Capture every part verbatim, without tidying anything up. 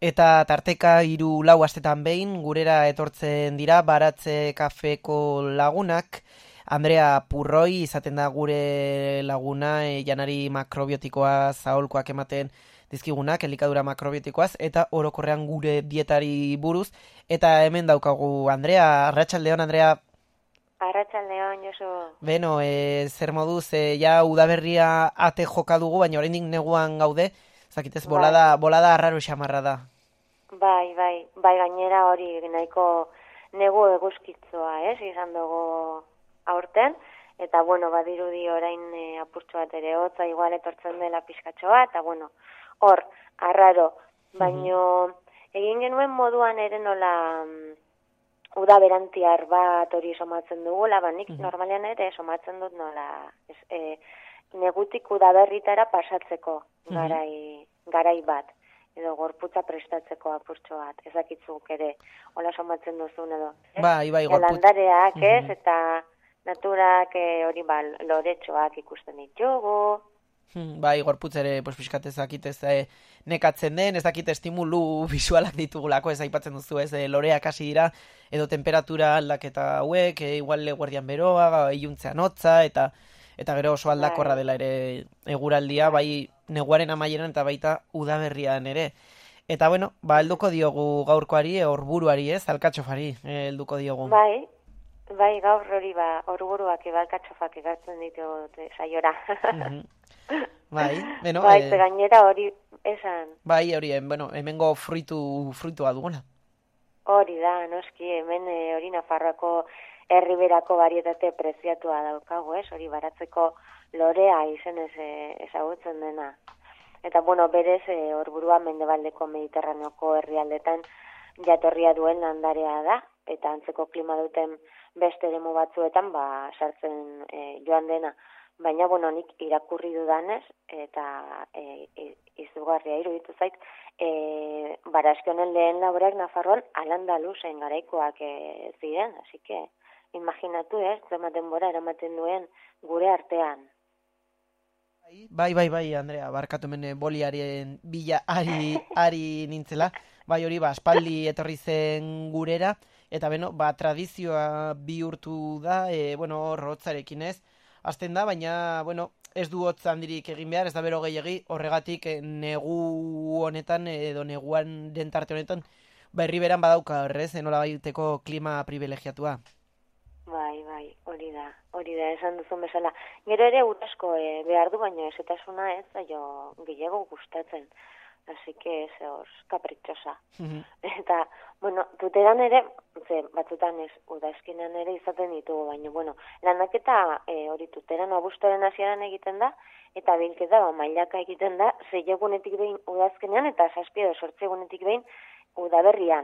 Eta tarteka hiru lau astetan behin gurera etortzen dira Baratze kafeko lagunak. Andrea Purroi izaten da gure laguna e, janari makrobiotikoa zaholkoak ematen dizkigunak, elikadura makrobiotikoaz, eta orokorrean gure dietari buruz. Eta hemen daukagu Andrea, arratsaldeon Andrea. Arratsaldeon, Josu. Beno, e, zer moduz, e, ja udaberria ate joka dugu, baina oraindik neguan gaude, zakitez, bolada, bai. bolada arraro xamarra da. Bai, bai, bai gainera hori nahiko negu eguzkitzoa, ez, izan dugu aurten, eta bueno, badirudi orain e, apurtxo bat ere hotza igual etortzen dela pizkatxo bat, eta bueno, hor, arraro, baino egin genuen moduan ere nola mm, uda berantiar bat hori somatzen dugula, banik normalean ere somatzen dut nola ez, e, negutik udaberritara pasatzeko garai, garai bat, edo gorputza prestatzeko apurtxo bat, ezakitzuk ere, hola somatzen duzun edo. Ez? Bai, bai, gorputz. Landareak, ez, eta naturak e, hori ba, loretxoak ikusten ditugu. Bai, gorputz ere, pues, pixkat ez dakit ez e, nekatzen den, ez dakit estimulu visualak ditugulako, ez aipatzen duzu, ez, e, loreak hasi dira, edo temperatura aldaketa hauek, e, igual guardian beroa, iluntzean hotza, eta eta gero oso aldakorra dela ere eguraldia, bai neguaren amaieran eta baita udaberrian ere. Eta bueno, ba helduko diogu gaurkoari, orburuari, ez, alkatxofari, e, helduko diogu. Bai, bai gaur hori ba, orburuak eba alkatxofak egartzen ditu saiora. Bai, bueno, bai, eh, gainera hori esan. Bai, hori, bueno, hemengo fruitu fruitua duguna. Hori da, noski, hemen e, hori Nafarroako herriberako varietate preziatua daukagu, ez? Hori Baratzeko lorea izenez e, ezagutzen dena. Eta, bueno, berez, e, orburua mendebaldeko mediterraneoko herrialdetan jatorria duen landarea da, eta antzeko klima duten beste eremu batzuetan, ba, sartzen e, joan dena. Baina, bueno, nik irakurri dudanez, eta e, e, izugarria iruditu zait, e, Barazki honen lehen laboreak Nafarroan Al-Andalusen garaikoak e, ziren, hasi que, imaginatu ez, zema denbora eramaten duen gure artean. Bai, bai, bai, Andrea, barkatu mene boliaren bila ari, ari nintzela, bai hori, ba, aspaldi etorri zen gurera, eta beno, ba, tradizioa bihurtu da, e, bueno, rotzarekin ez, hasten da, baina, bueno, ez du hotz handirik egin behar, ez da bero gehiagi, horregatik e, negu honetan, edo neguan den tarte honetan, ba, herri beran badauka, horrez, enola baiteko klima privilegiatua. Bai, bai, hori da, hori da, esan duzun bezala. Gero ere urasko e, behar du, baina ezetasuna ez, zailo gehiago gustatzen. Así que ez hor, kapritxosa. Eta, bueno, tuteran ere, ze, batzutan ez, udazkenean ere izaten ditugu, baina, bueno, landaketa e, hori tuteran abuztoren hasieran egiten da, eta bilketa, ba, mailaka egiten da, zei egunetik behin udazkenean, eta zazpi edo sortzi egunetik behin udaberrian.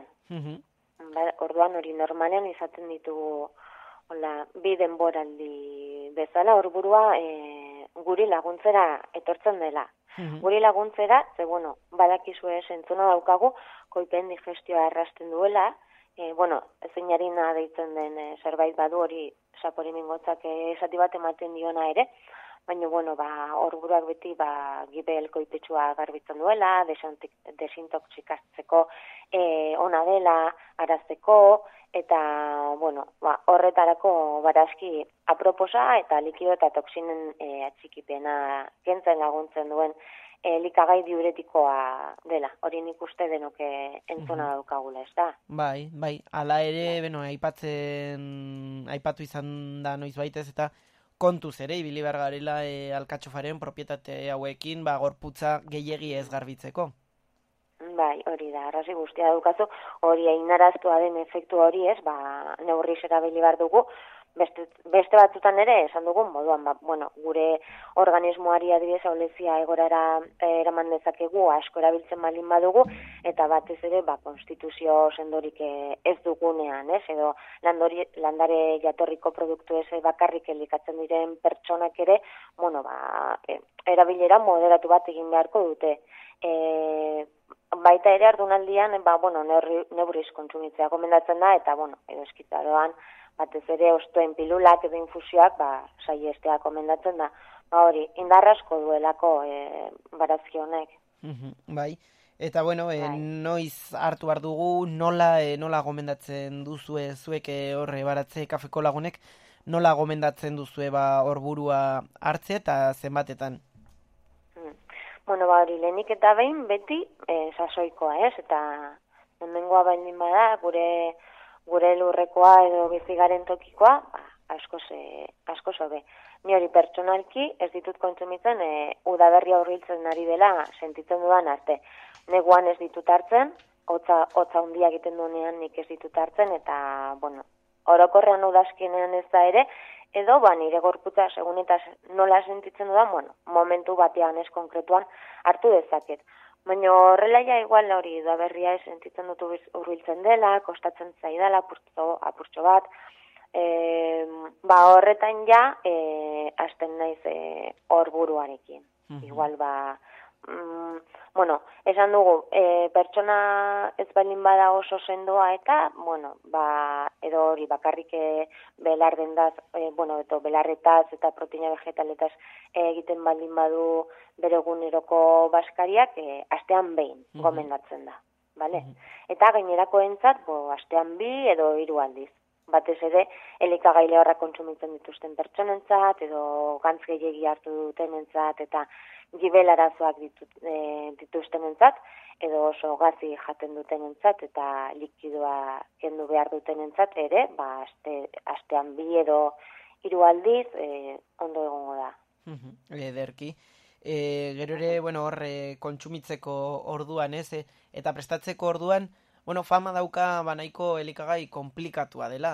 Ba, orduan hori normalean izaten ditugu, hola, bi denboraldi bezala, orburua e, guri laguntzera etortzen dela. Guri laguntzera, ze bueno, badakizue sentzuna daukagu, koipen digestioa errasten duela, e, bueno, zeinarina deitzen den e, zerbait badu hori saporimingotzak e, esati bat ematen diona ere, baina, bueno, ba, orburuak beti, ba, gibel koipetsua garbitzen duela, desintoxikatzeko e, ona dela, arazteko, eta, bueno, ba, horretarako barazki aproposa eta likido eta toksinen e, atxikipena kentzen laguntzen duen elikagai diuretikoa dela. Hori nik uste denoke entzuna daukagula, ez da? Bai, bai, ala ere, beno, aipatzen, aipatu izan da noiz baitez, eta kontuz ere, ibili behar garela e, alkatxofaren propietate hauekin, ba, gorputza gehiegi ez garbitzeko. Bai, hori da, arrazi guztia daukazu, hori einaraztua den efektu hori ez, ba, neurriz erabili behar dugu, beste, beste batzutan ere, esan dugun moduan, ba, bueno, gure organismoari adibidez aulezia egorara eh, eraman dezakegu, asko erabiltzen balin badugu, eta batez ere, ba, konstituzio sendorik eh, ez dugunean, ez, edo landori, landare jatorriko produktu ez bakarrik elikatzen diren pertsonak ere, bueno, ba, eh, erabilera moderatu bat egin beharko dute. E, baita ere ardunaldian, ba, bueno, neurriz kontsumitzea gomendatzen da, eta, bueno, edo eskitzaroan, batez ere ostoen pilulak edo infusioak, ba, saiestea gomendatzen da. Ba, hori, indarrasko duelako e, barazki honek. Bai, Eta bueno, e, bai. noiz hartu behar dugu, nola, e, nola gomendatzen duzue zuek e, horre baratze kafeko lagunek, nola gomendatzen duzue ba horburua hartze eta zenbatetan? Mm. Bueno, ba, hori, lehenik eta behin beti e, sasoikoa, ez? Eta hemengoa baldin bada, gure gure lurrekoa edo bizigaren tokikoa, ba, askoz, e, askoz hobe. Ni hori pertsonalki ez ditut kontsumitzen e, udaberria hurbiltzen ari dela sentitzen dudan arte. Neguan ez ditut hartzen, hotza, hotza hundia egiten duenean nik ez ditut hartzen, eta, bueno, orokorrean udazkenean ez da ere, edo, ba, nire gorputza segun eta nola sentitzen dudan, bueno, momentu batean ez konkretuan hartu dezaket. Baina horrela ja igual hori da berria ez sentitzen dut hurbiltzen dela, kostatzen zaidala, apurtxo, apurtxo bat, e, ba horretan ja, e, hasten naiz e, hor buruarekin. Mm-hmm. Igual ba, mm, bueno, esan dugu, e, pertsona ez baldin bada oso sendoa eta, bueno, ba, edo hori bakarrik e, belar dendaz, e, bueno, eto belarretaz eta proteina vegetaletaz e, egiten baldin badu bere eguneroko baskariak, e, astean behin mm-hmm. gomendatzen da, bale? Mm-hmm. Eta gainerakoentzat, bo, astean bi edo hiru aldiz. Batez ere, elikagai lehorrak kontsumitzen dituzten pertsonentzat, edo gantz gehiegi hartu dutenentzat, eta gibel arazoak ditut, e, dituztenentzat, edo oso gazi jaten dutenentzat, eta likidoa kendu behar dutenentzat ere, ba, aste, astean bi edo hiru aldiz, e, ondo egongo da. Ederki. E, gero ere, bueno, hor, e, kontsumitzeko orduan, ez? E, eta prestatzeko orduan, bueno, fama dauka banaiko elikagai komplikatua dela.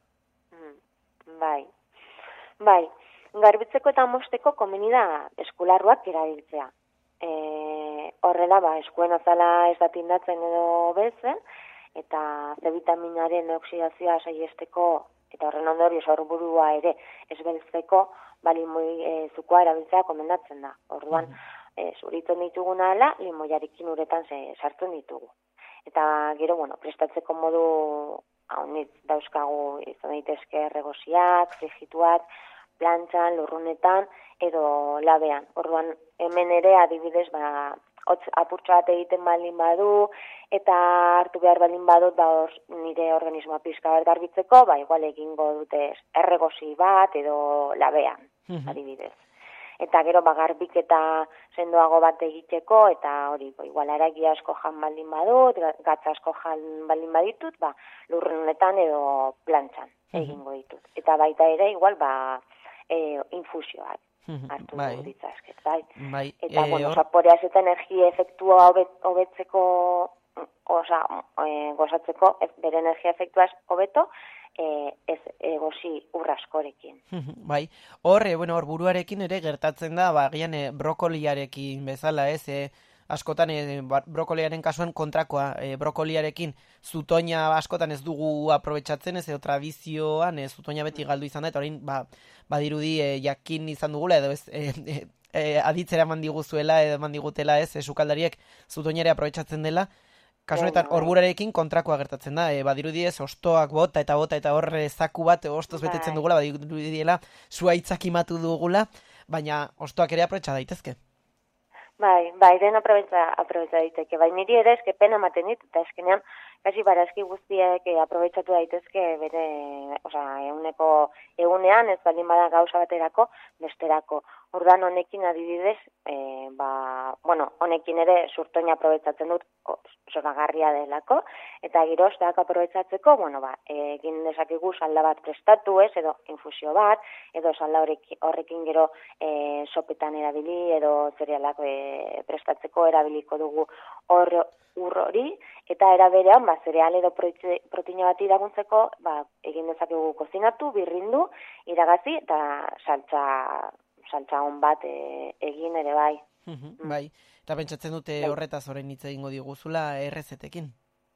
Mm, bai, bai, garbitzeko eta mosteko komeni da eskularruak erabiltzea. E, horrela, ba, eskuen azala ez da tindatzen edo bezen, eta C vitaminaren oksidazioa saiesteko, eta horren ondorioz horburua ere ez beltzeko, ba, limoi e, zukoa erabiltzea komendatzen da. Orduan, mm-hmm. e, zuritzen dituguna ala, limoiarekin uretan ze, sartzen ditugu. Eta gero, bueno, prestatzeko modu haunit dauzkagu izan daitezke erregosiak, frigituak, plantxan, lurrunetan, edo labean. Orduan, hemen ere adibidez, ba, hotz apurtxo bat egiten baldin badu, eta hartu behar baldin badut, ba, or, nire organismoa pizka bat garbitzeko, ba, igual egingo dute erregosi bat, edo labean, adibidez. Eta gero bagarbik eta sendoago bat egiteko, eta hori, bo, igual aragi asko jan baldin badut, gatza asko jan baldin baditut, ba, lurrunetan edo plantxan egingo ditut. Eta baita ere, igual, ba, e, infusioak hartu bai. Ditzazket, bai. Bai. Eta, e, bueno, or... zaporeaz eta energia efektua hobetzeko, oza, e, gozatzeko, bere energia efektuaz hobeto, E, ez egosi urraskorekin. Bai, hor, e, bueno, hor buruarekin ere gertatzen da, ba, gian e, brokoliarekin bezala, ez, e, askotan e, brokoliaren kasuan kontrakoa, e, brokoliarekin zutoina askotan ez dugu aprobetxatzen, ez, edo tradizioan, e, zutoina beti galdu izan da, eta orain, ba, badirudi e, jakin izan dugula, edo ez, e, e, e, aditzera eman diguzuela, edo eman digutela, ez, e, sukaldariek zutoinare aprobetxatzen dela. Kasunetan, horburarekin kontrakoa gertatzen da, e, badirudiez, ostoak bota eta bota eta horre zaku bat ostoz betetzen dugula, badirudiela, zua itzakimatu dugula, baina ostoak ere aprobetxa daitezke. Bai, bai, den aprobetxa, aprobetxa daiteke, bai, niri ere eske pena ematen dit, eta eskenean, kasi barazki guztiek eh, aprobetxatu daitezke bere, oza, eguneko egunean, ez baldin bada gauza baterako, besterako. Ordan honekin adibidez, e, ba, bueno, honekin ere zurtoina aprobetxatzen dut zoragarria delako, eta geroztak aprobetxatzeko, bueno, ba, egin dezakegu salda bat prestatu, ez, edo infusio bat, edo salda horrekin, horrekin gero e, sopetan erabili, edo zerealak e, prestatzeko erabiliko dugu hor ur hori, eta era berean, ba, zereal edo proteina bat iraguntzeko, ba, egin dezakegu kozinatu, birrindu, iragazi, eta saltza saltza hon bat e, egin ere bai. Mm. Bai, eta pentsatzen dute horretaz orain hitz egingo diguzula errezetekin.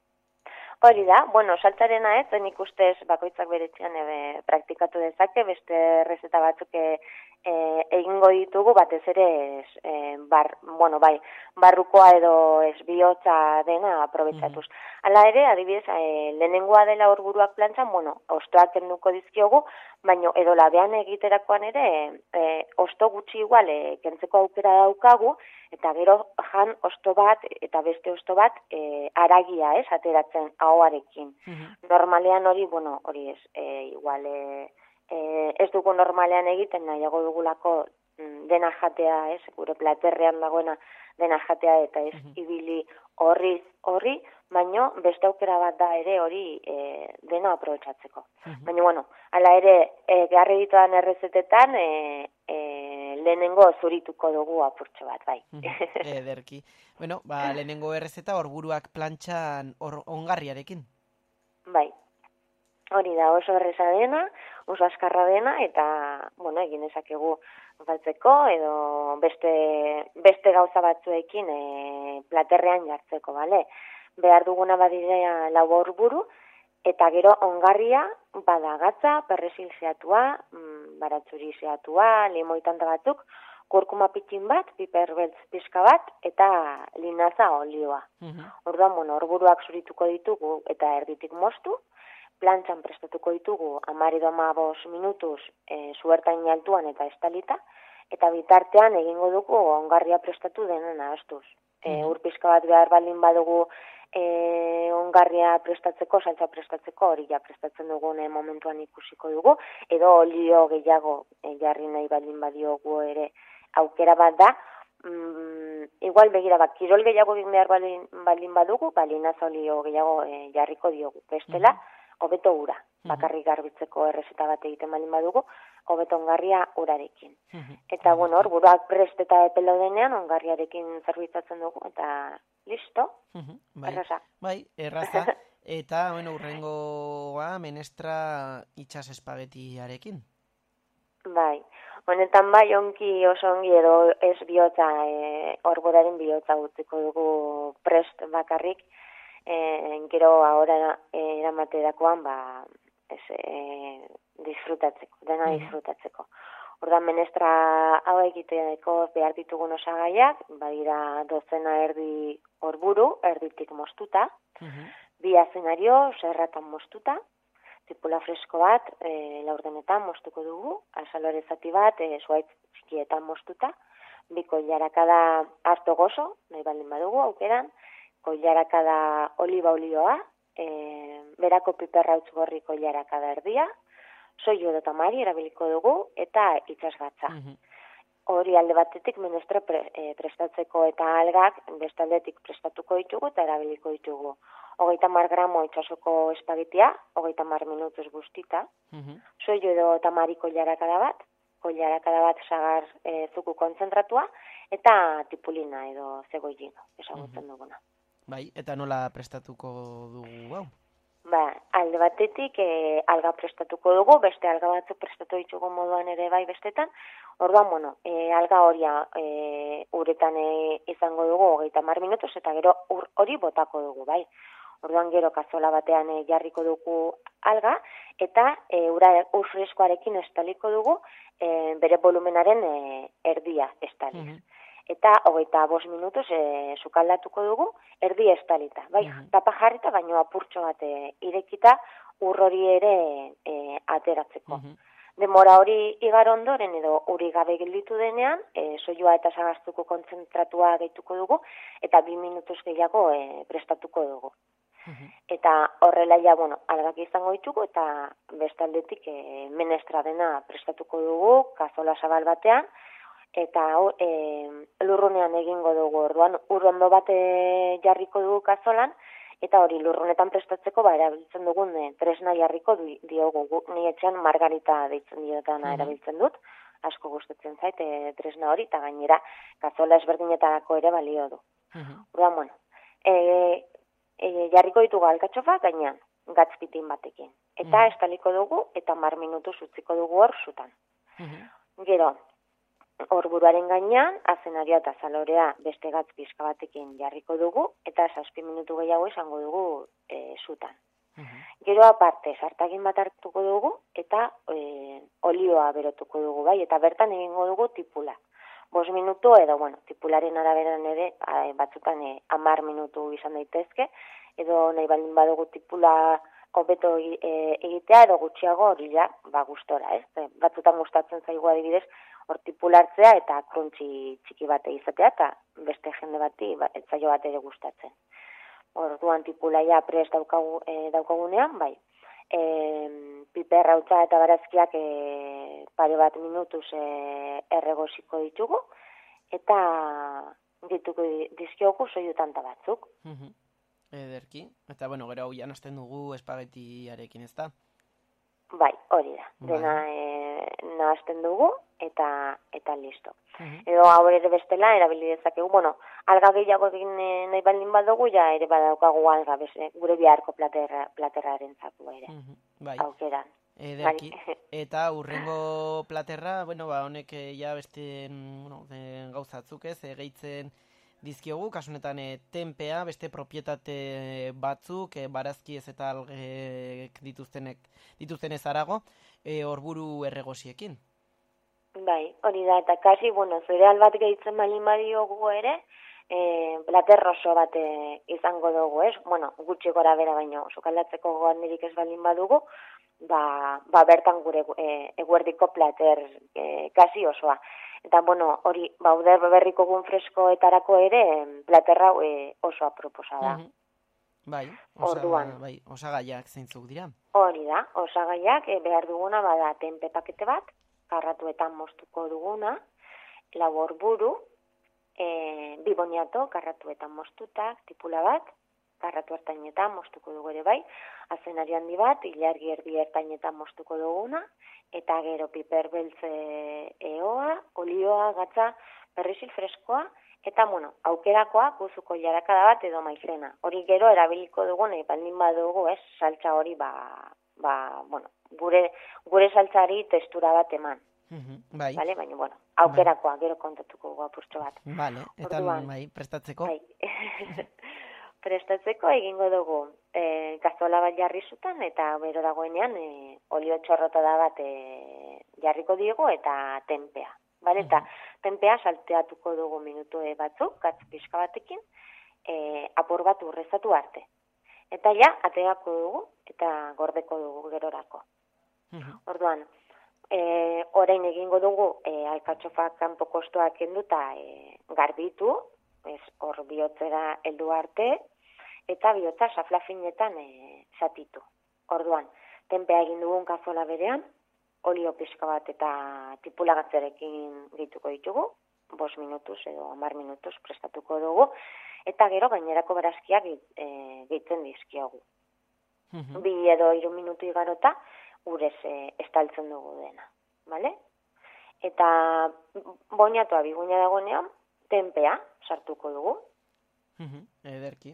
Hori da, bueno, saltzarena ez, nik ustez bakoitzak beretzean ebe praktikatu dezake, beste errezeta batzuk e, egingo ditugu batez ere e, bar, bueno, bai, barrukoa edo ez bihotza dena aprobetxatuz. Mm-hmm. Hala ere, adibidez, e, lehenengoa dela orburuak plantxan, bueno, ostoak kenduko dizkiogu, baino edo labean egiterakoan ere, e, osto gutxi igual e, kentzeko aukera daukagu, eta gero jan osto bat eta beste osto bat e, aragia, ez, ateratzen ahoarekin. Mm-hmm. Normalean hori, bueno, hori ez, e, igual, e, e, ez dugu normalean egiten, nahiago dugulako dena jatea, ez, gure platerrean dagoena dena jatea eta ez mm-hmm. ibili horri, horri, baino beste aukera bat da ere hori e, dena aprobetxatzeko. Mm-hmm. Baina, bueno, ala ere, e, garri ditudan errezetetan, e, e, lehenengo zurituko dugu apurtxo bat, bai. Mm-hmm. Ederki. Bueno, ba, lehenengo errezeta orburuak plantxan or, ongarriarekin. Bai. Hori da, oso erreza dena, oso askarra dena, eta, bueno, egin ezakegu galtzeko, edo beste, beste gauza batzuekin e, platerrean jartzeko, bale? Behar duguna badidea lau orburu, eta gero ongarria, badagatza, perrezil zeatua, baratzuri zeatua, limoitanta batzuk, kurkuma pitin bat, piper beltz pixka bat, eta linaza olioa. Mm-hmm. Orduan, bueno, orburuak zurituko ditugu, eta erditik moztu, plantxan prestatuko ditugu hamar edo hamabos minutuz e, zuertain altuan eta estalita, eta bitartean egingo dugu ongarria prestatu denen ahaztuz. E, ur pixka bat behar baldin badugu e, ongarria prestatzeko, saltza prestatzeko, hori ja prestatzen dugun e, momentuan ikusiko dugu, edo olio gehiago e, jarri nahi baldin badiogu ere aukera bat da, mm, igual begira bat, kirol gehiago egin behar baldin, baldin badugu, balinaz olio gehiago e, jarriko diogu. Bestela, mm-hmm. hobeto ura, bakarrik garbitzeko errezeta bat egiten baldin badugu, hobeto ongarria urarekin. Eta, bueno, hor, buruak prest eta epelo denean, ongarriarekin zerbitzatzen dugu, eta listo, bai, erraza. Bai, erraza, eta, bueno, urrengoa menestra itxas espagetiarekin. Bai, honetan bai, onki oso ongi edo ez bihotza, e, orboraren bihotza utziko dugu prest bakarrik, Eh, gero ahora eh, eramaterakoan ba ez eh, disfrutatzeko, dena mm-hmm. disfrutatzeko. Ordan menestra hau egiteko behar ditugun osagaiak, badira dozena erdi orburu, erditik moztuta, mm-hmm. bi azenario, zerratan moztuta, tipula fresko bat, e, laurdenetan moztuko dugu, azalore zati bat, e, zuaitz txikietan moztuta, bi koilarakada harto gozo, nahi baldin badugu, aukeran, koilarakada oliba olioa, e, berako piperrautz gorri koilarakada erdia, soio edo tamari erabiliko dugu, eta itxasgatza. Mm-hmm. Hori alde batetik menestra pre, e, prestatzeko eta algak bestaldetik prestatuko ditugu eta erabiliko ditugu. Hogeita mar gramo itxasoko espagetia, hogeita mar minutuz guztita, mm-hmm. soio edo tamari koilarakada bat, koilarakada bat sagar e, zuku kontzentratua, eta tipulina edo zegoilino, esagutzen mm-hmm. duguna. Bai, eta nola prestatuko dugu hau? Ba, alde batetik e, alga prestatuko dugu, beste alga batzuk prestatu ditugu moduan ere bai bestetan. Orduan, bueno, e, alga horia e, uretan e, izango dugu hogeita hamar minutuz eta gero ur hori botako dugu, bai. Orduan gero kazola batean e, jarriko dugu alga eta e, ura ur freskoarekin estaliko dugu e, bere volumenaren e, erdia estaliz. Mm-hmm. Eta hogeita bost minutuz e, sukaldatuko dugu, erdi estalita. Bai, mm-hmm. tapa jarrita, baino apurtxo bat e, irekita ur hori ere e, ateratzeko. Mm-hmm. Demora hori igar ondoren edo uri gabe gelditu denean, e, soilua eta sagaztuko kontzentratua gehituko dugu, eta bi minutuz gehiago e, prestatuko dugu. Mm-hmm. Eta horrela ja, bueno, algak izango ditugu, eta bestaldetik e, menestra dena prestatuko dugu, kazola zabal batean, eta e, lurrunean egingo dugu orduan, urrondo bat e, jarriko dugu kazolan, eta hori lurrunetan prestatzeko ba, erabiltzen dugun e, tresna jarriko du, diogu, ni etxean margarita deitzen diotan mm-hmm. erabiltzen dut, asko gustatzen zait e, tresna hori, eta gainera kazola ezberdinetarako ere balio du. Mm-hmm. Orduan, bueno, e, e, jarriko ditugu alkatxofa gainean, gatzpitin batekin, eta mm-hmm. estaliko dugu, eta mar minutuz utziko dugu hor zutan. Mm-hmm. Gero, orburuaren gainean, azenaria eta zalorea beste gatz pixka batekin jarriko dugu, eta zazpi minutu gehiago izango dugu e, zutan. Mhm. Gero aparte, sartagin bat hartuko dugu, eta e, olioa berotuko dugu, bai, eta bertan egingo dugu tipula. Bos minutu edo, bueno, tipularen araberan ere, a, batzutan e, amar minutu izan daitezke, edo nahi baldin badugu tipula hobeto e, egitea, edo gutxiago hori ja, ba, gustora, ez? E, batzutan gustatzen zaigu adibidez, hor tipulartzea eta kruntzi txiki bate izatea, eta beste jende bati, ba, ez zaio bat ere gustatzen. Orduan tipulaia prest daukagu, e, daukagunean, bai, e, piperra utza eta barazkiak e, pare bat minutuz e, erregosiko ditugu, eta dituko dizkiogu soilu tanta batzuk. Mhm. Ederki. Eta, bueno, gero hau janazten dugu espagetiarekin, ez da? Bai, hori da. Bai. Dena e, nahazten dugu, eta eta listo. Mhm. Edo hau ere bestela, erabili dezakegu, bueno, alga gehiago egin e, nahi baldin badugu, ja ere badaukagu alga, beste, gure biharko platerra, platerraren zaku ere. Mhm. Bai. Aukeran. Ederki. Bai. Eta urrengo platerra, bueno, ba, honek eh, ja beste mm, bueno, e, gauzatzuk ez, e, gehitzen dizkiogu, kasunetan e, tenpea, beste propietate batzuk, e, barazkiez eta algek dituztenek, dituztenez arago, e, orburu erregosiekin. Bai, hori da, eta kasi, bueno, zereal bat gehitzen balin badiogu ere, e, plater oso bat e, izango dugu, ez? Bueno, gutxi gora bera baino, sukaldatzeko gogandirik ez balin badugu, ba, ba bertan gure e, eguerdiko plater e, kasi osoa. Eta, bueno, hori, bauder berriko gun freskoetarako ere, platerra e, oso aproposa da. Mhm. Bai, osa, Orduan. bai, osagaiak zeintzuk dira. Hori da, osagaiak e, behar duguna bada tenpe pakete bat, karratuetan moztuko duguna, labor buru, e, biboniato, karratuetan moztutak, tipula bat, karratu ertainetan moztuko dugu ere bai, azenari handi bat, ilargi erdi ertainetan moztuko duguna, eta gero piper beltze eoa, olioa, gatza, berrizil freskoa, eta, bueno, aukerakoa, guzuko jarakada bat edo maizena. Hori gero erabiliko dugu, nahi baldin badugu, ez, saltza hori, ba, ba, bueno, gure, gure saltzari testura bat eman. Mhm. Bai. Vale, baina, bueno, aukerakoa, gero kontatuko dugu apurtxo bat. Vale, eta Orduan, bai, prestatzeko. Bai. Prestatzeko egingo dugu e, gazola bat jarri zutan, eta bero dagoenean e, olio txorrota da bat e, jarriko diego eta tenpea. Vale? Eta tenpea salteatuko dugu minutu e, batzuk, gatz pixka batekin, e, apur bat urrezatu arte. Eta ja, aterako dugu eta gordeko dugu gerorako. Mhm. Orduan, e, orain egingo dugu e, alkatxofak kanpo kostoak kenduta e, garbitu, ez hor bihotzera heldu arte, eta bihotza saflafinetan e, zatitu. Orduan, tenpea egin dugun kazola berean, olio pixka bat eta tipulagatzerekin gehituko ditugu, bos minutuz edo hamar minutuz prestatuko dugu, eta gero gainerako barazkiak e, gehitzen dizkiogu. Mhm. Bi edo hiru minutu igarota, urez e, estaltzen dugu dena, bale? Eta boñatoa biguina dagoenean, tenpea sartuko dugu. Mhm. Ederki.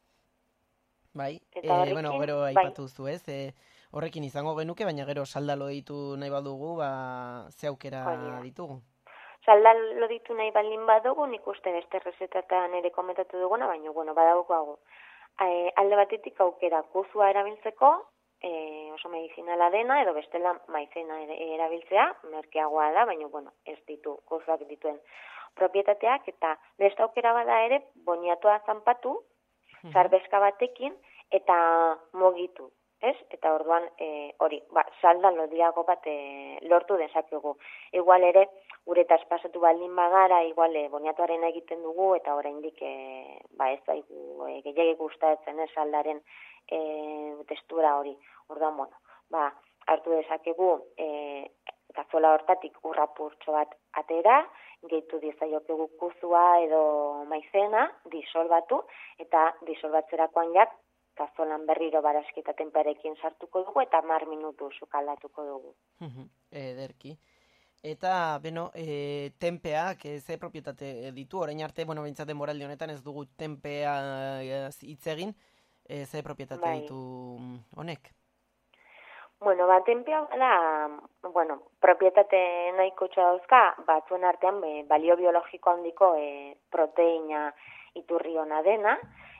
Bai, Eta e, horrekin, bueno, gero bai. aipatu zu ez, e, horrekin izango genuke, baina gero saldalo ditu nahi badugu, ba, ze aukera Hori da. ditugu. Saldalo ditu nahi baldin badugu, nik uste beste rezetatan ere komentatu duguna, baina, bueno, badaukagu. E, alde batetik aukera kuzua erabiltzeko, e, oso medizinala dena, edo bestela maizena ere- erabiltzea, merkeagoa da, baina, bueno, ez ditu, kuzuak dituen propietateak, eta beste aukera bada ere, boniatoa zanpatu, zarbezka batekin, eta mogitu, ez? Eta orduan, e, hori, ba, salda lodiago bat e, lortu dezakegu. Igual ere, guretaz pasatu baldin bagara, igual e, boniatuaren egiten dugu, eta oraindik e, ba, ez daigu e, gehiagik gustatzen ez saldaren e, testura hori. Orduan, bueno, ba, hartu dezakegu e, gazola hortatik urrapurtxo bat atera, gehitu diezaiokegu kuzua edo maizena, disolbatu, eta disolbatzerakoan jak, gazolan berriro barazki eta tenpearekin sartuko dugu, eta hamar minutu sukaldatuko dugu. Mhm. Ederki. Eta, beno, e, tenpeak, e, ze propietate ditu, orain arte, bueno, behintzat denboraldi honetan ez dugu tenpea e, hitz egin, e, ze propietate Bai. ditu mm, honek? Bueno, ba, tenpea da, bueno, propietate nahiko dauzka, batzuen artean be, balio biologiko handiko e, proteina iturri ona dena,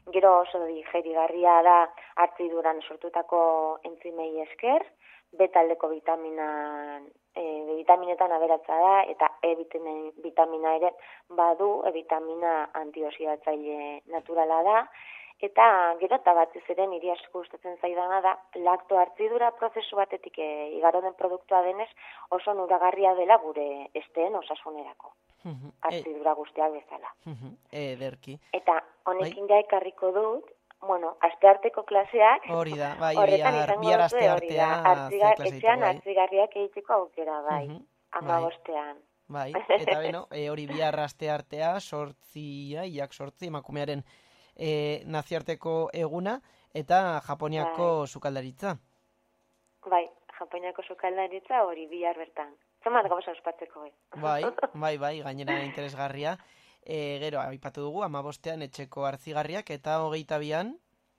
Gero oso digerigarria da hartziduran sortutako entzimei esker, B taldeko vitaminan, e, vitaminetan aberatsa da, eta E vitamina ere badu, E vitamina antioxidatzaile naturala da, eta gero eta batez ere niri asko gustatzen zaidana da, lakto hartzidura prozesu batetik e, igaro den produktua denez, oso nuragarria dela gure esteen osasunerako. Hartzidura guztiak bezala. Ederki. Eta honekin ja ekarriko dut, bueno, astearteko klaseak, hori da, bai, horretan bihar, izango bihar duzue hori da, asteartea hartzigar, ze klase etxean ditugu, bai. hartzigarriak egiteko aukera, bai, Mhm, amabostean. Bai, eta beno, e, hori bihar asteartea, sortzia, iak sortzi, emakumearen e, naziarteko eguna, eta Japoniako sukaldaritza. Bai, Japoniako sukaldaritza hori bihar bertan. Zemat gauza ospatzeko, eh? Bai, bai, bai, gainera interesgarria. E, gero, aipatu dugu, amabostean etxeko hartzigarriak, eta hogeita bian?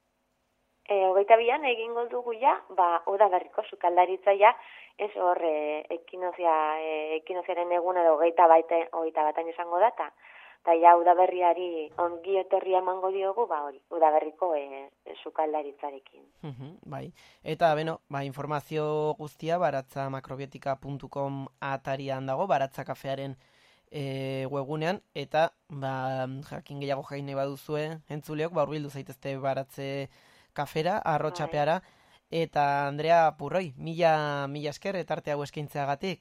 E, hogeita bian egingo dugu ja, ba, udaberriko sukaldaritza ja, ez hor, e, ekinozia, e, ekinoziaren eguna edo hogeita baita, hogeita batan izango data, eta ja udaberriari ongi etorria emango diogu, ba hori, udaberriko e, sukaldaritzarekin. Uhum, bai, eta beno, ba, informazio guztia baratza makrobiotika puntu com atarian dago, baratza kafearen e, webgunean, eta ba, jakin gehiago jaine baduzue, entzuleok, ba, urbildu zaitezte baratze kafera, arrotxapeara, eta Andrea Purroi, mila, mila esker, eta arte hau eskaintzeagatik.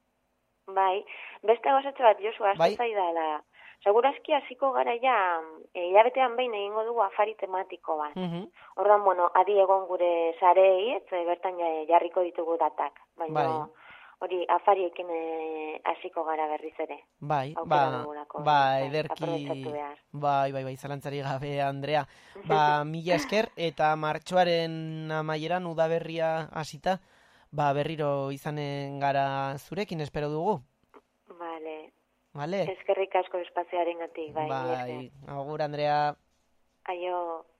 Bai, beste gozatxo bat, Josu, asko bai? zaidala. Segurazki hasiko gara ja, e, hilabetean behin egingo dugu afari tematiko bat. Mhm. Ordan, bueno, adi egon gure sarei, ez, bertan jarriko ditugu datak. Baina, bai. hori, afariekin hasiko gara berriz ere. Bai, Aukera ba, dugulako, ba, bai, ederki, aprobetxatu behar. bai, bai, bai, zalantzari gabe, Andrea. Ba, mila esker, eta martxoaren amaieran udaberria hasita, ba, berriro izanen gara zurekin, espero dugu. Vale. Vale? Eskerrik asko espazioaren gatik, bai. Bai, agur, Andrea. Aio.